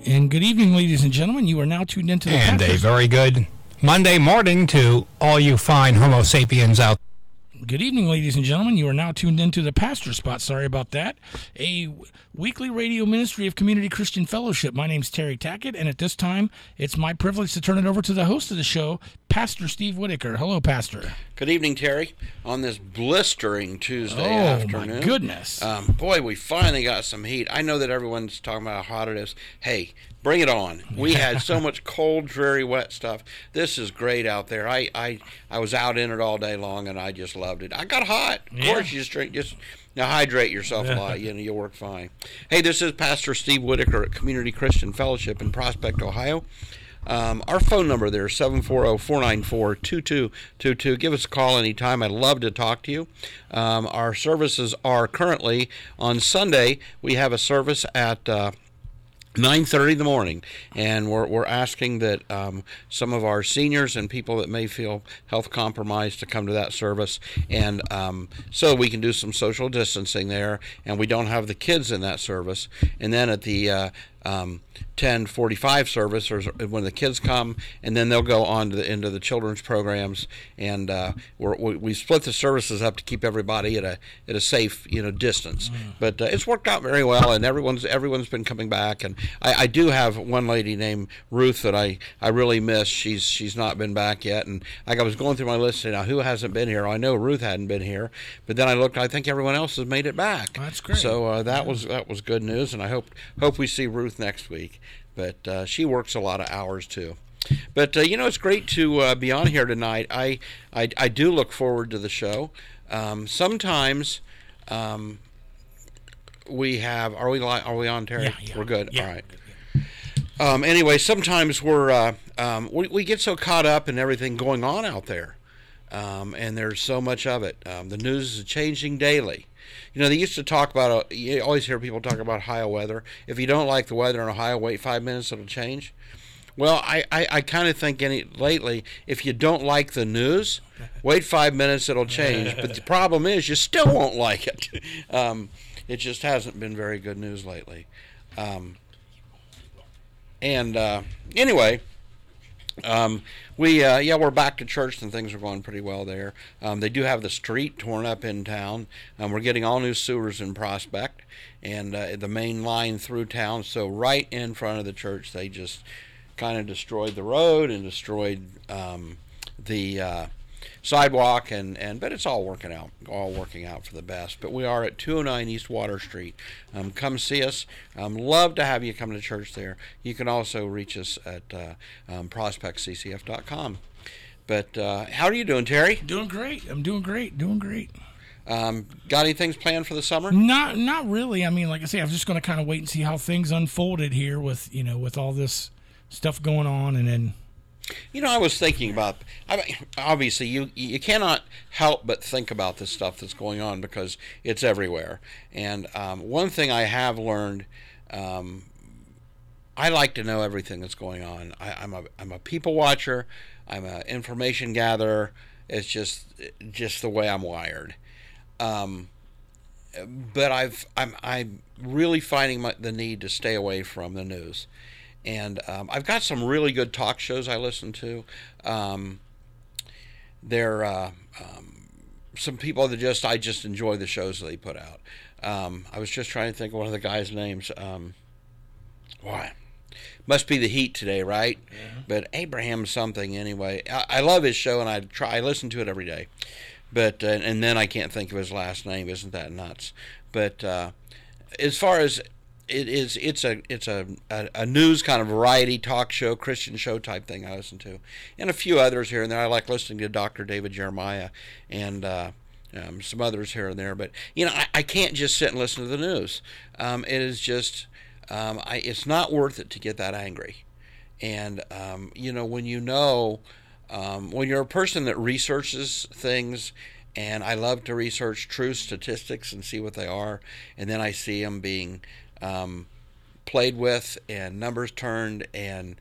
And good evening, ladies and gentlemen. You are now tuned into the And Pastor's... a very good Monday morning to all you fine Homo sapiens out there. Good evening, ladies and gentlemen. You are now tuned into the Pastor Spot. Sorry about that. A weekly radio ministry of Community Christian Fellowship. My name's Terry Tackett, and at this time, it's my privilege to turn it over to the host of the show, Pastor Steve Whitaker. Hello, Pastor. Good evening, Terry. On this blistering Tuesday afternoon. Oh, my goodness. Boy, we finally got some heat. I know that everyone's talking about how hot it is. Hey, bring it on. We had so much cold, dreary, wet stuff. This is great out there. I was out in it all day long, and I just loved it. I got hot. Of course, you just now hydrate yourself a lot. You'll work fine. Hey, this is Pastor Steve Whitaker at Community Christian Fellowship in Prospect, Ohio. Our phone number there is 740-494-2222. Give us a call anytime. I'd love to talk to you. Our services are currently on Sunday. We have a service at 9:30 in the morning, and we're asking that some of our seniors and people that may feel health compromised to come to that service, and so we can do some social distancing there, and we don't have the kids in that service. And then at the 10:45 service, or when the kids come, and then they'll go on to into the children's programs, and we split the services up to keep everybody at a safe distance. But it's worked out very well, and everyone's been coming back. And I do have one lady named Ruth that I really miss. She's not been back yet, and I was going through my list now, who hasn't been here? I know Ruth hadn't been here, but then I looked. I think everyone else has made it back. That's great. So that was good news, and I hope we see Ruth next week. But she works a lot of hours too. But it's great to be on here tonight. I do look forward to the show. Sometimes we have. Are we on, Terry? Yeah. We're good. Yeah. All right. Anyway, sometimes we get so caught up in everything going on out there, and there's so much of it. The news is changing daily. They used to talk about, you always hear people talk about Ohio weather. If you don't like the weather in Ohio, wait 5 minutes, it'll change. Well, I kind of think lately, if you don't like the news, wait 5 minutes, it'll change. But the problem is, you still won't like it. It just hasn't been very good news lately. Anyway, we're back to church, and things are going pretty well there. They do have the street torn up in town. We're getting all new sewers in Prospect, and the main line through town. So right in front of the church, they just kind of destroyed the road and destroyed the sidewalk, but it's all working out for the best. But we are at 209 East Water Street. Come see us. Love to have you come to church there. You can also reach us at prospectccf.com. But how are you doing, Terry? Doing great. I'm doing great. Got any things planned for the summer? Not really. I mean, like I say, I'm just going to kind of wait and see how things unfolded here with all this stuff going on, and then. I was thinking about, obviously, you cannot help but think about this stuff that's going on because it's everywhere. And one thing I have learned, I like to know everything that's going on. I'm a people watcher. I'm an information gatherer. It's just the way I'm wired. But I'm really finding the need to stay away from the news. And I've got some really good talk shows I listen to. There some people that I just enjoy the shows that they put out. I was just trying to think of one of the guys' names. Why? Must be the heat today, right? Yeah. But Abraham something anyway. I love his show, and I listen to it every day. But and then I can't think of his last name. Isn't that nuts? But as far as it's a news kind of variety talk show, Christian show type thing I listen to, and a few others here and there. I like listening to Dr. David Jeremiah and some others here and there. But I can't just sit and listen to the news. It is just it's not worth it to get that angry. And when when you're a person that researches things. And I love to research true statistics and see what they are, and then I see them being played with and numbers turned, and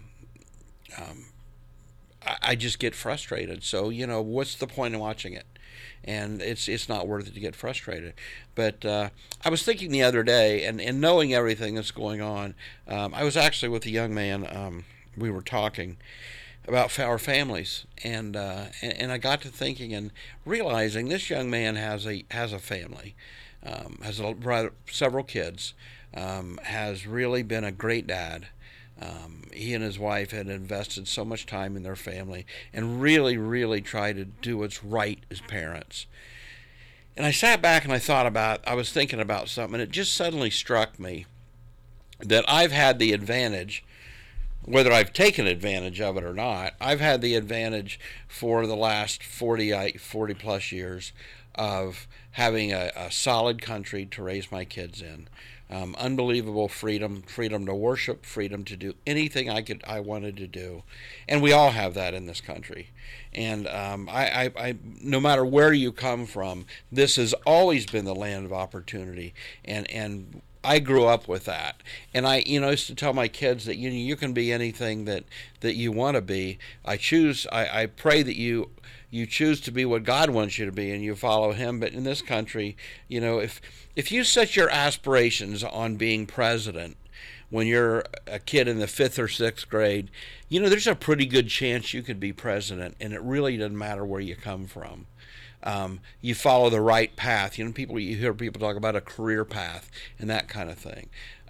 I just get frustrated. So what's the point of watching it? and it's not worth it to get frustrated. But I was thinking the other day, and knowing everything that's going on, I was actually with a young man. We were talking about our families, and I got to thinking and realizing this young man has a family, has several kids, has really been a great dad. He and his wife had invested so much time in their family and really, really tried to do what's right as parents. And I sat back and I was thinking about something, and it just suddenly struck me that I've had the advantage, whether I've taken advantage of it or not, I've had the advantage for the last 40 plus years of having a solid country to raise my kids in. Unbelievable freedom to worship, freedom to do anything I wanted to do, and we all have that in this country. And I no matter where you come from, this has always been the land of opportunity, and I grew up with that. And I used to tell my kids that you can be anything that you want to be. I pray that you choose to be what God wants you to be, and you follow Him. But in this country, if you set your aspirations on being president when you're a kid in the 5th or 6th grade, there's a pretty good chance you could be president, and it really doesn't matter where you come from. You follow the right path. You hear people talk about a career path and that kind of thing.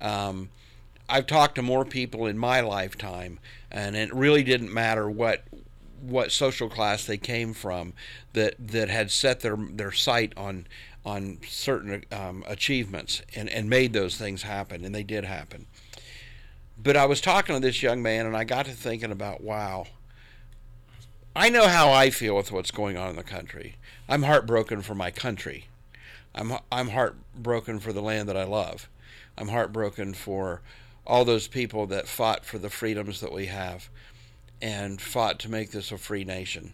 I've talked to more people in my lifetime, and it really didn't matter what social class they came from, that had set their sight on certain achievements and made those things happen, and they did happen. But I was talking to this young man, and I got to thinking about, wow, I know how I feel with what's going on in the country. I'm heartbroken for my country. I'm heartbroken for the land that I love. I'm heartbroken for all those people that fought for the freedoms that we have and fought to make this a free nation.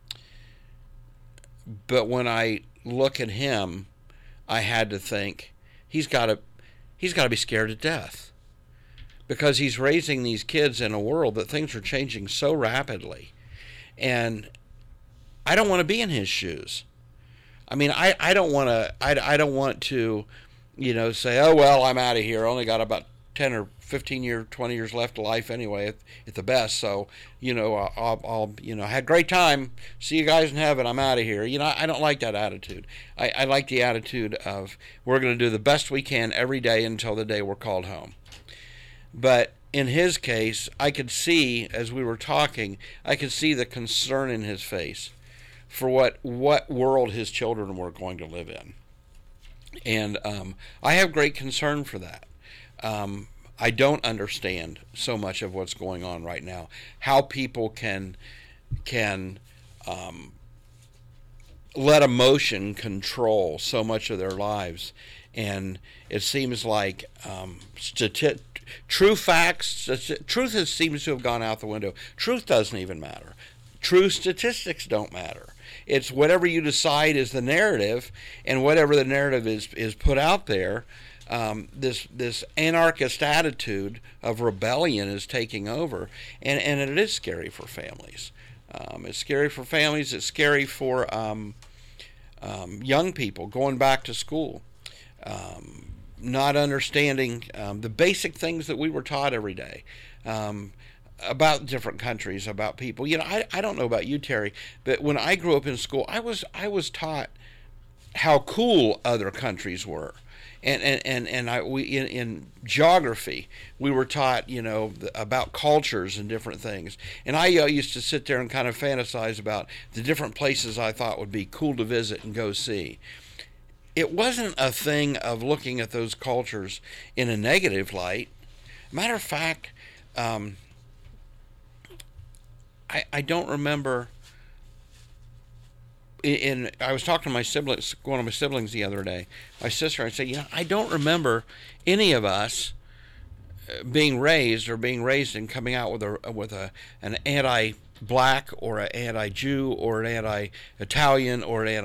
But when I look at him, I had to think he's got to be scared to death, because he's raising these kids in a world that things are changing so rapidly. And I don't want to be in his shoes. I mean, I don't want to, say, oh, well, I'm out of here. I only got about 10 or 15 years, 20 years left of life anyway, at the best. So, I'll had a great time. See you guys in heaven. I'm out of here. I don't like that attitude. I like the attitude of, we're going to do the best we can every day until the day we're called home. But in his case, I could see, as we were talking, I could see the concern in his face for what world his children were going to live in. And I have great concern for that. I don't understand so much of what's going on right now, how people can let emotion control so much of their lives. And it seems like true facts, truth seems to have gone out the window. Truth doesn't even matter. True statistics don't matter. It's whatever you decide is the narrative, and whatever the narrative is put out there. This anarchist attitude of rebellion is taking over, and it is scary for families. It's scary for families. It's scary for young people going back to school. Not understanding the basic things that we were taught every day about different countries, about people. I don't know about you, Terry, but when I grew up in school, I was taught how cool other countries were, and in geography we were taught about cultures and different things, and I used to sit there and kind of fantasize about the different places I thought would be cool to visit and go see. It wasn't a thing of looking at those cultures in a negative light. Matter of fact, I don't remember. I was talking to one of my siblings the other day, my sister, and I said, I don't remember any of us being raised and coming out with an anti-black or an anti-Jew or an anti-Italian or an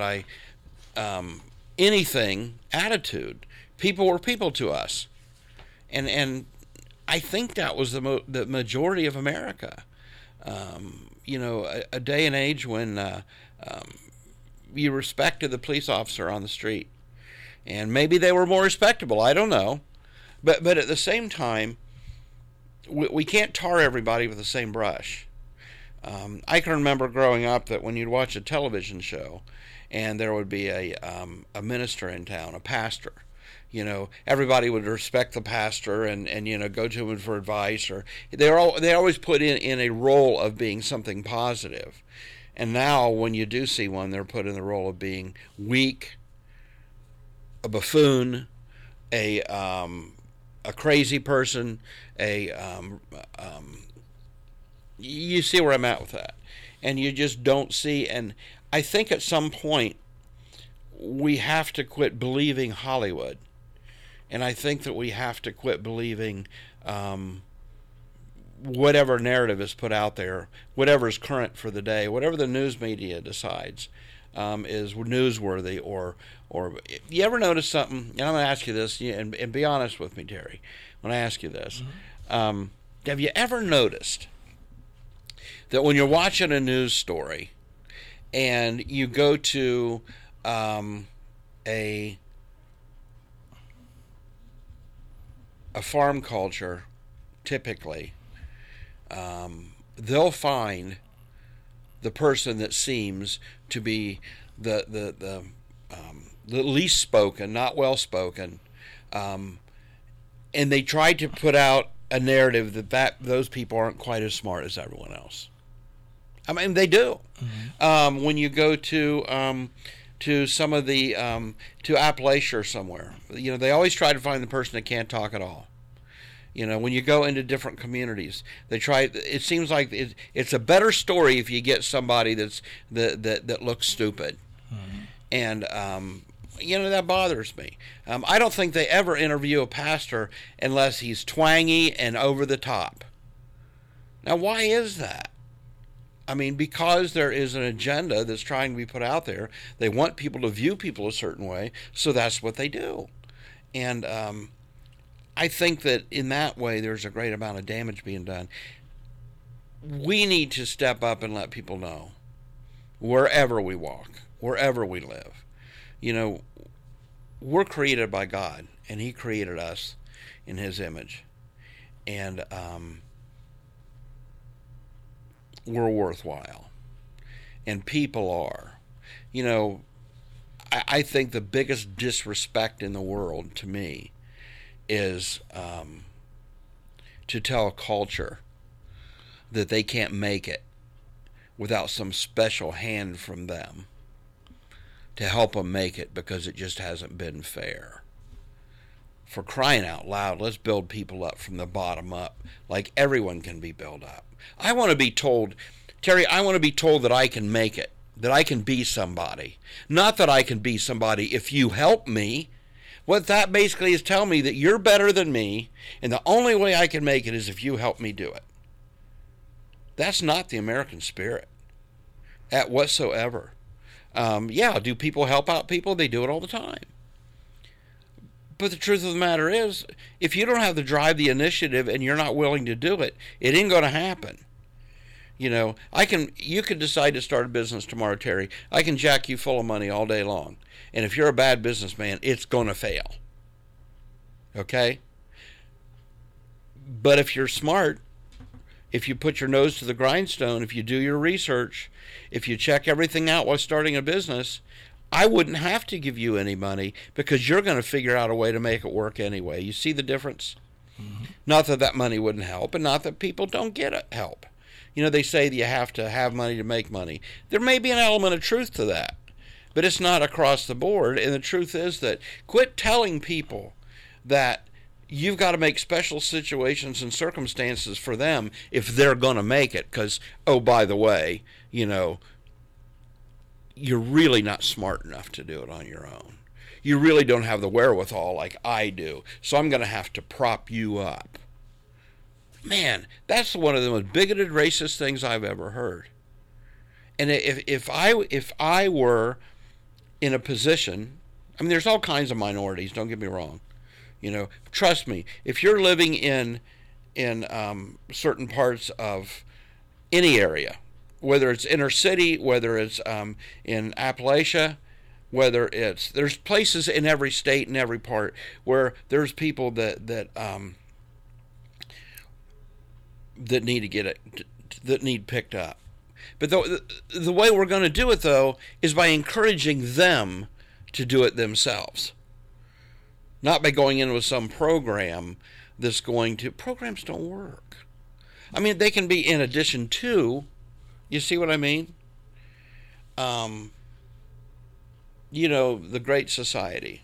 anything attitude. People were people to us, and I think that was the majority of America. A day and age when you respected the police officer on the street. And maybe they were more respectable. I don't know. But at the same time, we can't tar everybody with the same brush. I can remember growing up that when you'd watch a television show and there would be a minister in town, a pastor, everybody would respect the pastor and go to him for advice, or they always put in a role of being something positive. And now when you do see one, they're put in the role of being weak, a buffoon, a crazy person, you see where I'm at with that. And you just don't see, and I think at some point we have to quit believing Hollywood. And I think that we have to quit believing whatever narrative is put out there, whatever is current for the day, whatever the news media decides is newsworthy. Or you ever notice something, and I'm going to ask you this, and be honest with me, Terry, when I ask you this. Have you ever noticed that when you're watching a news story and you go to a farm culture, typically, they'll find the person that seems to be the least spoken, not well spoken, and they try to put out a narrative that those people aren't quite as smart as everyone else. I mean, they do. Mm-hmm. When you go to some of the to Appalachia or somewhere, they always try to find the person that can't talk at all. When you go into different communities, they try. It seems like it's a better story if you get somebody that looks stupid, and that bothers me. I don't think they ever interview a pastor unless he's twangy and over the top. Now, why is that? I mean, because there is an agenda that's trying to be put out there. They want people to view people a certain way, so that's what they do. And I think that in that way, there's a great amount of damage being done. We need to step up and let people know, wherever we walk, wherever we live. We're created by God, and He created us in His image. And we're worthwhile. And people are. I think the biggest disrespect in the world, to me, is to tell a culture that they can't make it without some special hand from them to help them make it, because it just hasn't been fair. For crying out loud, let's build people up from the bottom up, like everyone can be built up. I want to be told, Terry, that I can make it, that I can be somebody. Not that I can be somebody if you help me. What that basically is telling me that you're better than me, and the only way I can make it is if you help me do it. That's not the American spirit, at whatsoever. Do people help out people? They do it all the time. But the truth of the matter is, if you don't have the drive, the initiative, and you're not willing to do it, it ain't going to happen. You could decide to start a business tomorrow, Terry. I can jack you full of money all day long. And if you're a bad businessman, it's going to fail. Okay? But if you're smart, if you put your nose to the grindstone, if you do your research, if you check everything out while starting a business, I wouldn't have to give you any money, because you're going to figure out a way to make it work anyway. You see the difference? Mm-hmm. Not that money wouldn't help, and not that people don't get help. They say that you have to have money to make money. There may be an element of truth to that, but it's not across the board. And the truth is that quit telling people that you've got to make special situations and circumstances for them if they're going to make it. Because, oh, by the way, you're really not smart enough to do it on your own. You really don't have the wherewithal like I do. So I'm going to have to prop you up. Man, that's one of the most bigoted, racist things I've ever heard. And if I were in a position, I mean, there's all kinds of minorities. Don't get me wrong. Trust me. If you're living in certain parts of any area, whether it's inner city, whether it's in Appalachia, there's places in every state and every part where there's people that need to get it, that need picked up. But the way we're going to do it, though, is by encouraging them to do it themselves. Not by going in with some program that's going to... Programs don't work. I mean, they can be in addition to... You see what I mean? The Great Society,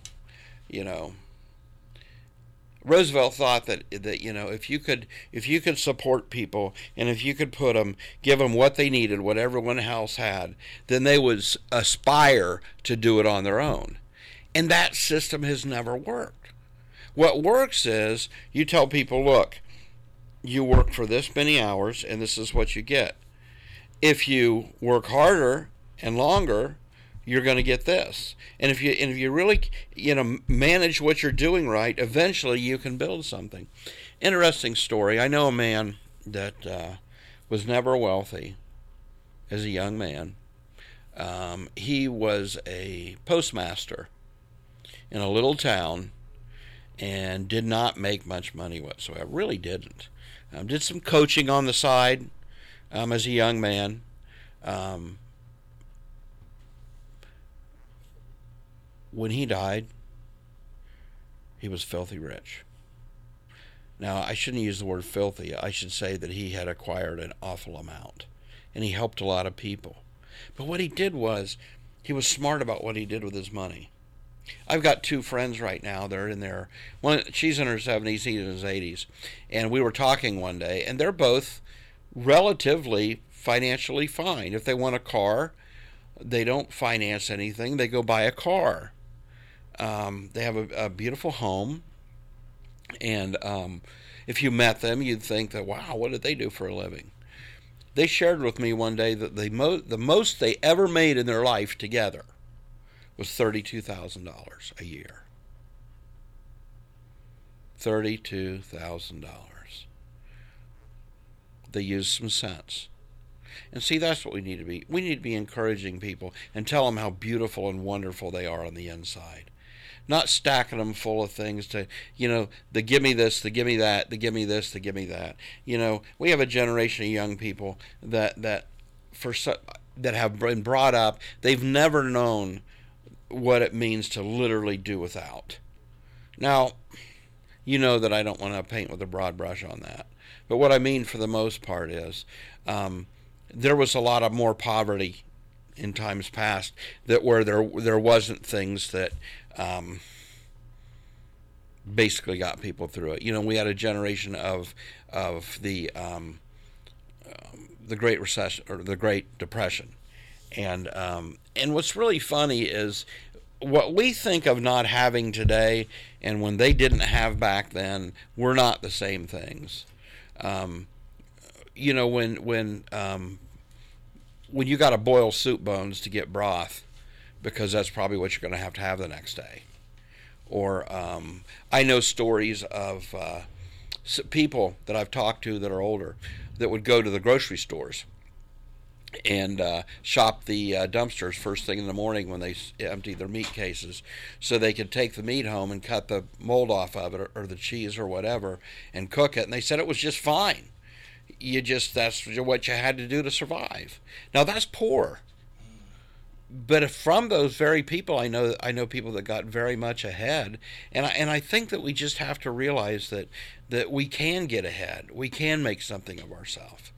Roosevelt thought that if you could support people, and if you could give them what they needed, what everyone else had, then they would aspire to do it on their own. And that system has never worked. What works is you tell people, look, you work for this many hours, and this is what you get. If you work harder and longer, you're going to get this. And if you really manage what you're doing right, eventually you can build something. Interesting story. I know a man that was never wealthy as a young man. He was a postmaster in a little town and did not make much money whatsoever. Really didn't. Did some coaching on the side as a young man. When he died, he was filthy rich. Now, I shouldn't use the word filthy. I should say that he had acquired an awful amount, and he helped a lot of people. But what he did was, he was smart about what he did with his money. I've got two friends right now. They're in their... She's in her 70s, he's in his 80s. And we were talking one day, and they're both relatively financially fine. If they want a car, they don't finance anything. They go buy a car. They have a beautiful home. And if you met them, you'd think that, wow, what did they do for a living? They shared with me one day that the most they ever made in their life together was $32,000 a year. $32,000. They used some sense. And see, that's what we need to be. We need to be encouraging people and tell them how beautiful and wonderful they are on the inside. Not stacking them full of things to, the give me this, the give me that, the give me this, the give me that. We have a generation of young people that have been brought up, they've never known what it means to literally do without. Now, that I don't want to paint with a broad brush on that. But what I mean for the most part is there was a lot of more poverty in times past where there wasn't things that basically got people through it. We had a generation of the Great Recession or the Great Depression, and what's really funny is what we think of not having today, and when they didn't have back then, were not the same things. When you got to boil soup bones to get broth, because that's probably what you're going to have the next day. Or I know stories of people that I've talked to that are older that would go to the grocery stores and shop the dumpsters first thing in the morning when they empty their meat cases, so they could take the meat home and cut the mold off of it or the cheese or whatever and cook it. And they said it was just fine. That's what you had to do to survive. Now that's poor. But from those very people, I know people that got very much ahead, and I think that we just have to realize that we can get ahead. We can make something of ourselves.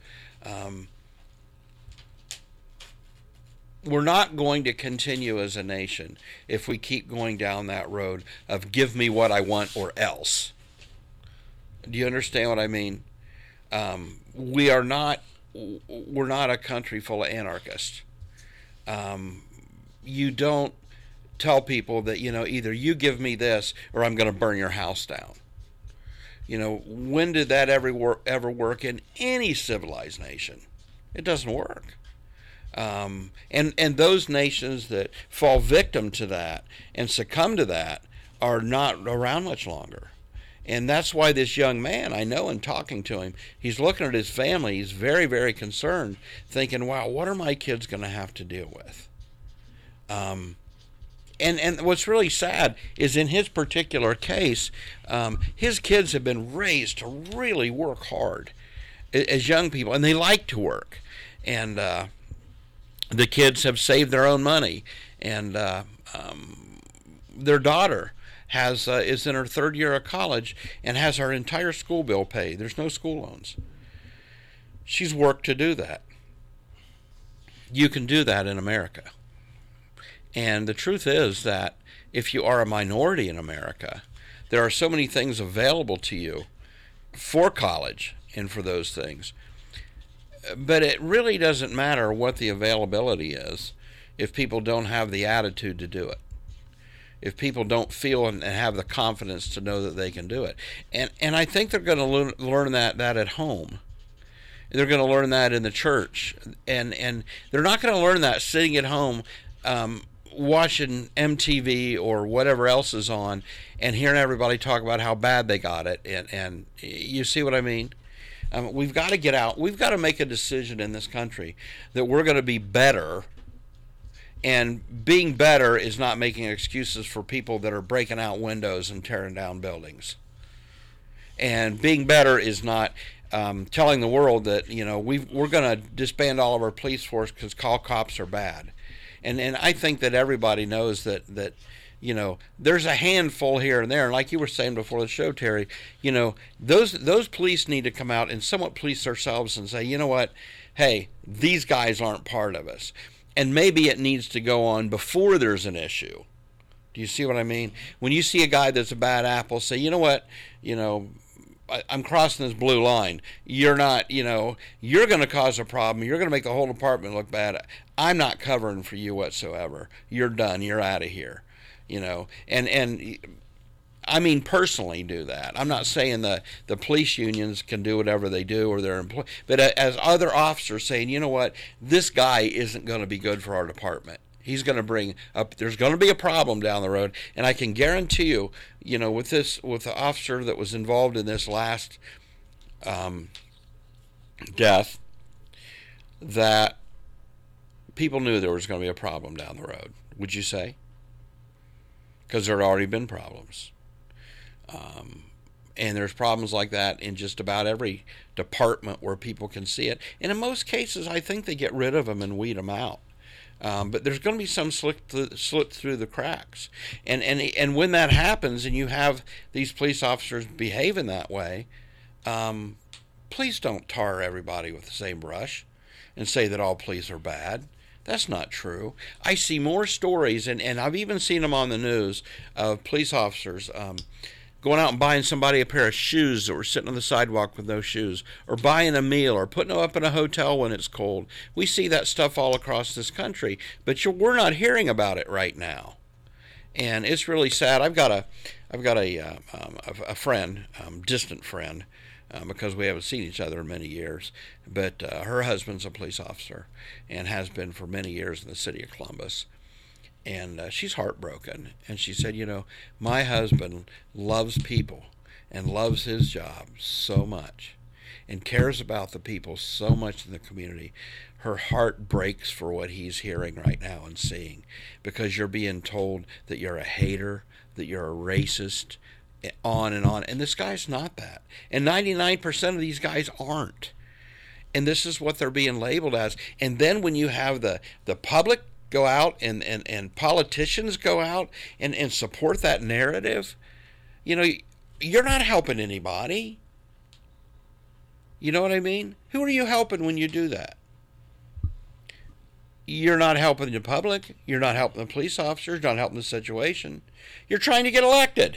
We're not going to continue as a nation if we keep going down that road of give me what I want or else. Do you understand what I mean? We're not a country full of anarchists. You don't tell people that, either you give me this or I'm going to burn your house down. When did that ever work in any civilized nation? It doesn't work. And those nations that fall victim to that and succumb to that are not around much longer. And that's why this young man, I know in talking to him, he's looking at his family. He's very, very concerned, thinking, wow, what are my kids going to have to deal with? And what's really sad is in his particular case, his kids have been raised to really work hard as young people, and they like to work. And the kids have saved their own money, and their daughter is in her third year of college and has her entire school bill paid. There's no school loans. She's worked to do that. You can do that in America. And the truth is that if you are a minority in America, there are so many things available to you for college and for those things. But it really doesn't matter what the availability is if people don't have the attitude to do it. If people don't feel and have the confidence to know that they can do it. And I think they're going to learn that at home. They're going to learn that in the church. And they're not going to learn that sitting at home watching MTV or whatever else is on and hearing everybody talk about how bad they got it. And you see what I mean? We've got to get out. We've got to make a decision in this country that we're going to be better. And being better is not making excuses for people that are breaking out windows and tearing down buildings. And being better is not telling the world that, we're going to disband all of our police force because all cops are bad. And I think that everybody knows that there's a handful here and there. And like you were saying before the show, Terry, those police need to come out and somewhat police themselves and say, you know what, hey, these guys aren't part of us. And maybe it needs to go on before there's an issue. Do you see what I mean? When you see a guy that's a bad apple, say, you know what, I'm crossing this blue line. You're not, you're going to cause a problem. You're going to make the whole department look bad. I'm not covering for you whatsoever. You're done. You're out of here. And I mean personally do that. I'm not saying the police unions can do whatever they do or their employees, but as other officers saying, you know what, this guy isn't going to be good for our department. He's going to bring up, there's going to be a problem down the road. And I can guarantee you, with the officer that was involved in this last death, that people knew there was going to be a problem down the road. Would you say? Because there had already been problems. And there's problems like that in just about every department where people can see it. And in most cases, I think they get rid of them and weed them out. But there's going to be some slip through the cracks. And when that happens and you have these police officers behaving that way, please don't tar everybody with the same brush and say that all police are bad. That's not true. I see more stories, and I've even seen them on the news, of police officers going out and buying somebody a pair of shoes that were sitting on the sidewalk with no shoes, or buying a meal, or putting them up in a hotel when it's cold. We see that stuff all across this country, but we're not hearing about it right now, and it's really sad. I've got a friend, distant friend, because we haven't seen each other in many years, but her husband's a police officer and has been for many years in the city of Columbus. And she's heartbroken. And she said, my husband loves people and loves his job so much and cares about the people so much in the community. Her heart breaks for what he's hearing right now and seeing, because you're being told that you're a hater, that you're a racist, on and on. And this guy's not that. And 99% of these guys aren't. And this is what they're being labeled as. And then when you have the public go out and politicians go out and support that narrative, you're not helping anybody. You know what I mean? Who are you helping when you do that? You're not helping the public. You're not helping the police officers. You're not helping the situation. You're trying to get elected.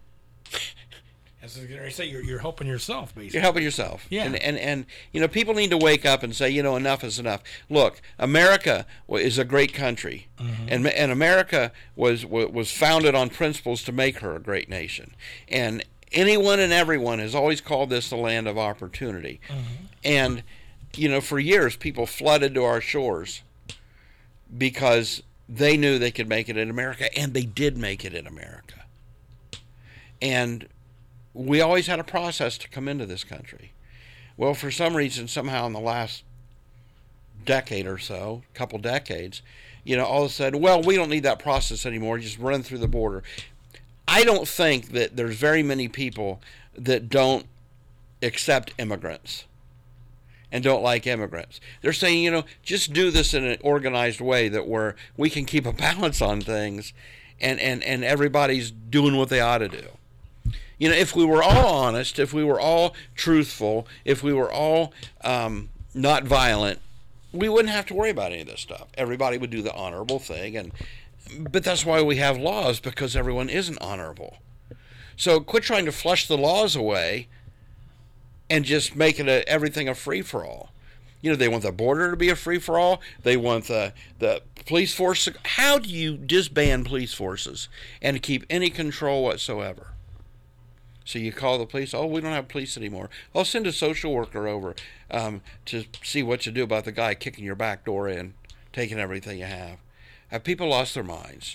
As I was going to say, you're helping yourself, basically. You're helping yourself. Yeah. And people need to wake up and say, enough is enough. Look, America is a great country, mm-hmm. and America was founded on principles to make her a great nation. And anyone and everyone has always called this the land of opportunity. Mm-hmm. And, for years, people flooded to our shores because they knew they could make it in America, and they did make it in America. And we always had a process to come into this country. Well, for some reason, somehow in the last decade or so, couple decades, all of a sudden, well, we don't need that process anymore. Just run through the border. I don't think that there's very many people that don't accept immigrants and don't like immigrants. They're saying, just do this in an organized way where we can keep a balance on things and everybody's doing what they ought to do. If we were all honest, if we were all truthful, if we were all not violent, we wouldn't have to worry about any of this stuff. Everybody would do the honorable thing, but that's why we have laws, because everyone isn't honorable. So quit trying to flush the laws away and just make it everything a free-for-all. They want the border to be a free-for-all. They want the police force. How do you disband police forces and keep any control whatsoever? So you call the police, oh, we don't have police anymore. I'll send a social worker over to see what to do about the guy kicking your back door in, taking everything you have. Have people lost their minds?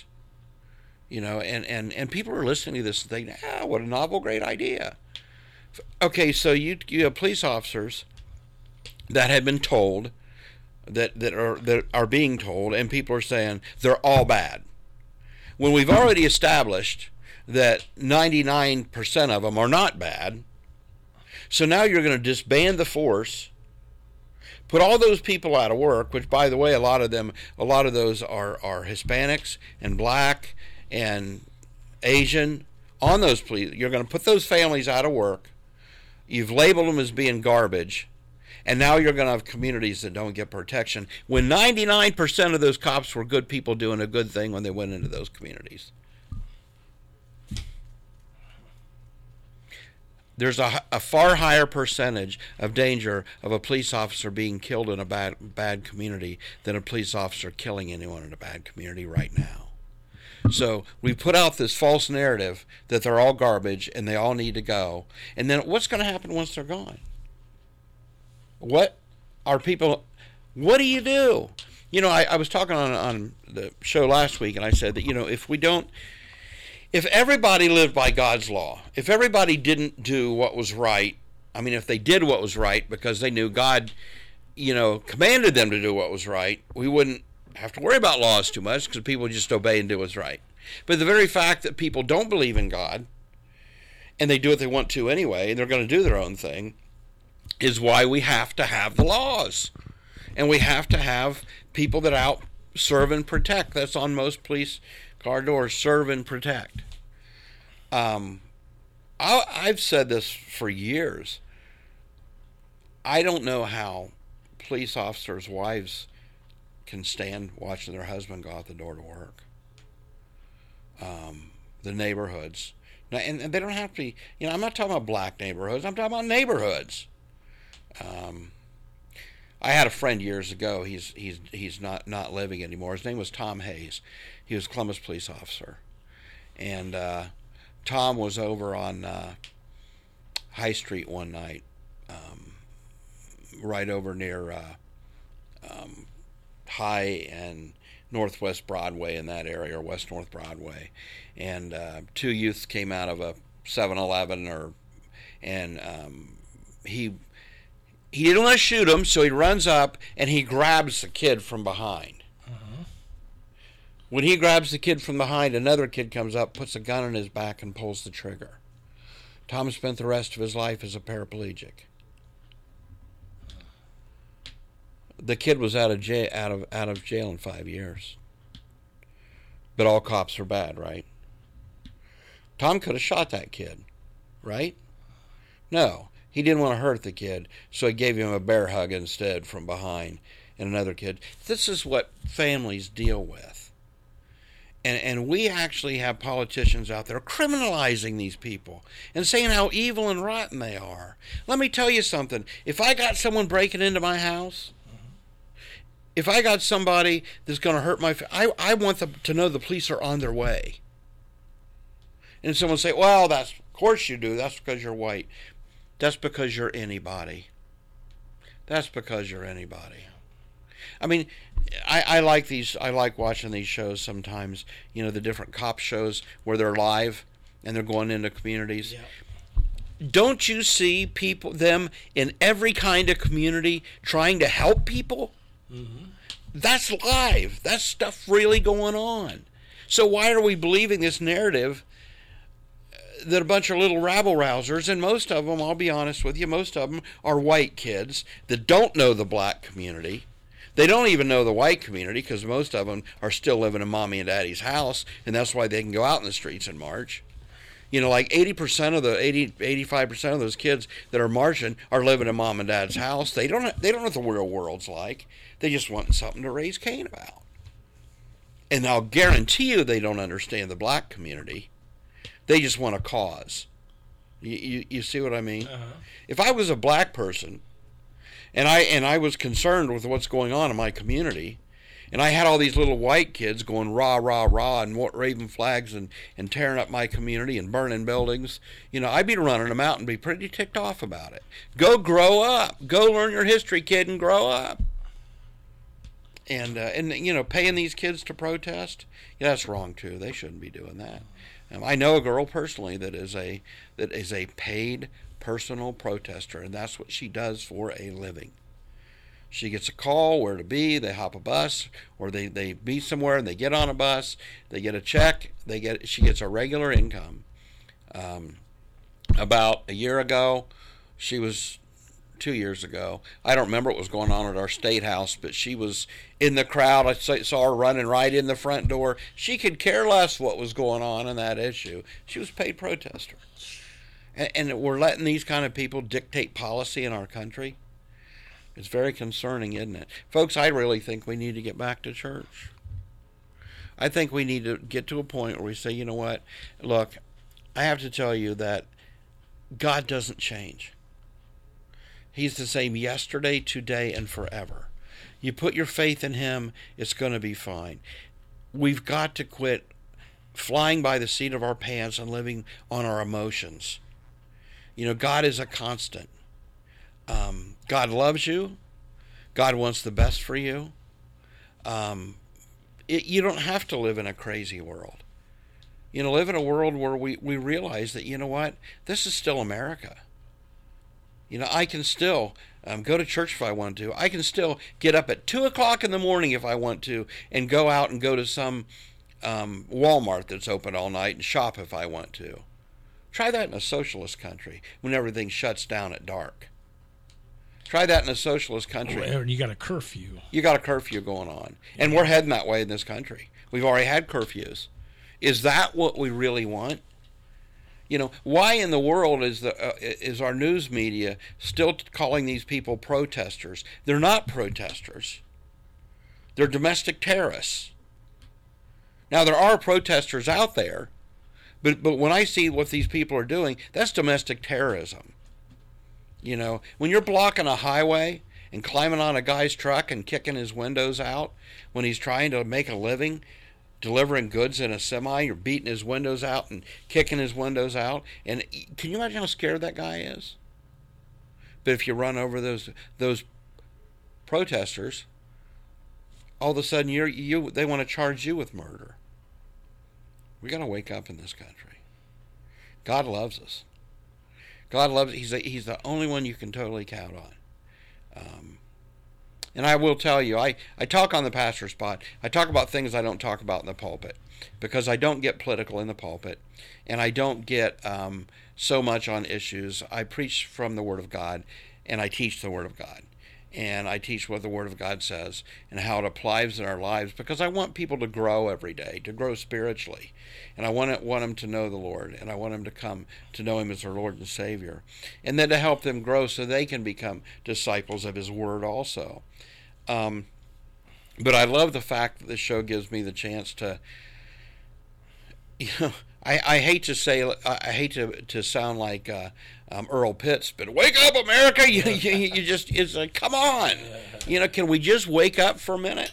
And people are listening to this and thinking, what a novel, great idea. Okay, so you have police officers that have been told, that are being told, and people are saying they're all bad. When we've already established that 99% of them are not bad, so now you're going to disband the force, put all those people out of work, which, by the way, a lot of those are Hispanics and black and Asian. On those police, you're going to put those families out of work. You've labeled them as being garbage, and now you're going to have communities that don't get protection when 99% of those cops were good people doing a good thing when they went into those communities. There's a far higher percentage of danger of a police officer being killed in a bad community than a police officer killing anyone in a bad community right now. So we put out this false narrative that they're all garbage and they all need to go. And then what's going to happen once they're gone? What do you do? I was talking on the show last week, and I said that, if everybody lived by God's law, if everybody didn't do what was right, if they did what was right because they knew God, commanded them to do what was right, we wouldn't have to worry about laws too much because people just obey and do what's right. But the very fact that people don't believe in God and they do what they want to anyway, and they're going to do their own thing, is why we have to have the laws. And we have to have people that out serve and protect. That's on most police car doors, serve and protect. I've said this for years. I don't know how police officers' wives can stand watching their husband go out the door to work. The neighborhoods. Now, and they don't have to be, I'm not talking about black neighborhoods. I'm talking about neighborhoods. I had a friend years ago. He's not living anymore. His name was Tom Hayes. He was a Columbus police officer. And Tom was over on High Street one night, right over near High and Northwest Broadway in that area, or West North Broadway. And two youths came out of a 7-Eleven, and he didn't want to shoot him, so he runs up and he grabs the kid from behind. Uh-huh. When he grabs the kid from behind, another kid comes up, puts a gun in his back, and pulls the trigger. Tom spent the rest of his life as a paraplegic. The kid was out of jail in 5 years. But all cops are bad, right? Tom could have shot that kid, right? No. He didn't want to hurt the kid, so he gave him a bear hug instead from behind, and another kid. This is what families deal with. And we actually have politicians out there criminalizing these people and saying how evil and rotten they are. Let me tell you something. If I got someone breaking into my house, if I got somebody that's going to hurt I want them to know the police are on their way. And someone say, well, of course you do. That's because you're white. That's because you're anybody. That's because you're anybody. I like watching these shows sometimes, the different cop shows where they're live and they're going into communities. Yeah. don't you see them in every kind of community trying to help people? Mm-hmm. That's live. That's stuff really going on. So why are we believing this narrative that a bunch of little rabble-rousers, and most of them, I'll be honest with you, most of them are white kids that don't know the black community. They don't even know the white community because most of them are still living in mommy and daddy's house, and that's why they can go out in the streets and march. You know, like 85% of those kids that are marching are living in mom and dad's house. They don't know what the real world's like. They just want something to raise Cain about. And I'll guarantee you they don't understand the black community. They just want a cause. You see what I mean? Uh-huh. If I was a black person and I was concerned with what's going on in my community, and I had all these little white kids going rah, rah, rah, and waving flags and tearing up my community and burning buildings, you know, I'd be running them out and be pretty ticked off about it. Go grow up. Go learn your history, kid, and grow up. And you know, paying these kids to protest, yeah, that's wrong too. They shouldn't be doing that. I know a girl personally that is a paid personal protester, and that's what she does for a living. She gets a call where to be, they hop a bus, or they be somewhere and they get on a bus, they get a check, she gets a regular income. About a year ago, 2 years ago, I don't remember what was going on at our state house, but she was in the crowd. I saw her running right in the front door. She could care less what was going on in that issue. She was a paid protester. And we're letting these kind of people dictate policy in our country. It's very concerning, isn't it? Folks, I really think we need to get back to church. I think we need to get to a point where we say, you know what? Look, I have to tell you that God doesn't change. He's the same yesterday, today, and forever. You put your faith in Him, it's going to be fine. We've got to quit flying by the seat of our pants and living on our emotions. You know, God is a constant. God loves you. God wants the best for you. You don't have to live in a crazy world. You know, live in a world where we realize that, you know what, this is still America. You know, I can still go to church if I want to. I can still get up at 2 o'clock in the morning if I want to and go out and go to some Walmart that's open all night and shop if I want to. Try that in a socialist country when everything shuts down at dark. Try that in a socialist country. You got a curfew. You got a curfew going on. And we're heading that way in this country. We've already had curfews. Is that what we really want? You know, why in the world is our news media still calling these people protesters? They're not protesters. They're domestic terrorists. Now, there are protesters out there, but when I see what these people are doing, that's domestic terrorism. You know, when you're blocking a highway and climbing on a guy's truck and kicking his windows out when he's trying to make a living, delivering goods in a semi, you're beating his windows out and kicking his windows out. And can you imagine how scared that guy is? But if you run over those protesters, all of a sudden they want to charge you with murder. We got to wake up in this country. God loves us. God loves us. He's the only one you can totally count on. And I will tell you, I talk on the pastor spot. I talk about things I don't talk about in the pulpit because I don't get political in the pulpit, and I don't get so much on issues. I preach from the Word of God, and I teach the Word of God. And I teach what the Word of God says and how it applies in our lives because I want people to grow every day, to grow spiritually. And I want them to know the Lord, and I want them to come to know Him as their Lord and Savior. And then to help them grow so they can become disciples of His Word also. But I love the fact that this show gives me the chance to, you know, I hate to say, I hate to sound like Earl Pitts, but wake up, America! You just, it's like, come on, you know, can we just wake up for a minute?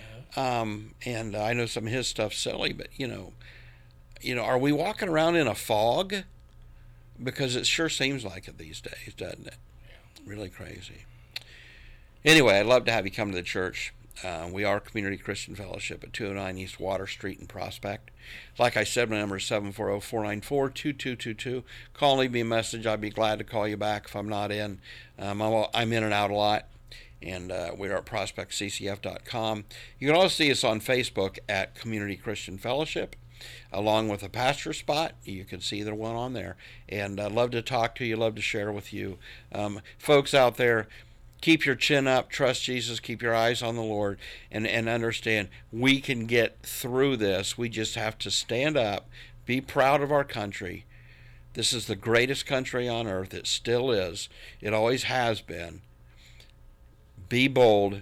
And I know some of his stuff's silly, but you know, are we walking around in a fog? Because it sure seems like it these days, doesn't it? Really crazy. Anyway, I'd love to have you come to the church. We are Community Christian Fellowship at 209 East Water Street in Prospect. Like I said, my number is 740-494-2222. Call and leave me a message. I'd be glad to call you back if I'm not in. I'm in and out a lot. And we're at prospectccf.com. You can also see us on Facebook at Community Christian Fellowship, along with a pastor spot. You can see the one on there. And I'd love to talk to you, love to share with you. Folks out there, keep your chin up, trust Jesus, keep your eyes on the Lord, and understand we can get through this. We just have to stand up, be proud of our country. This is the greatest country on earth. It still is. It always has been. Be bold,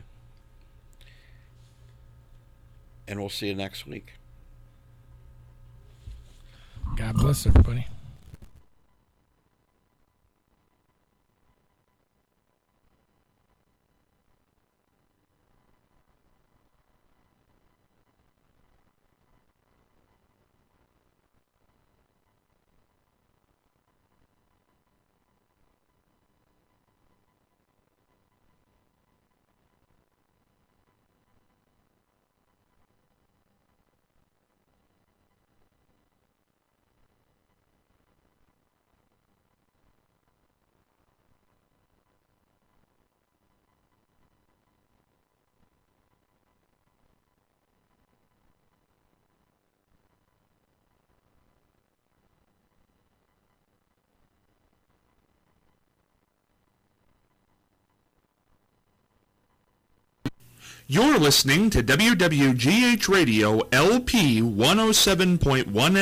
and we'll see you next week. God bless everybody. You're listening to WWGH Radio LP 107.1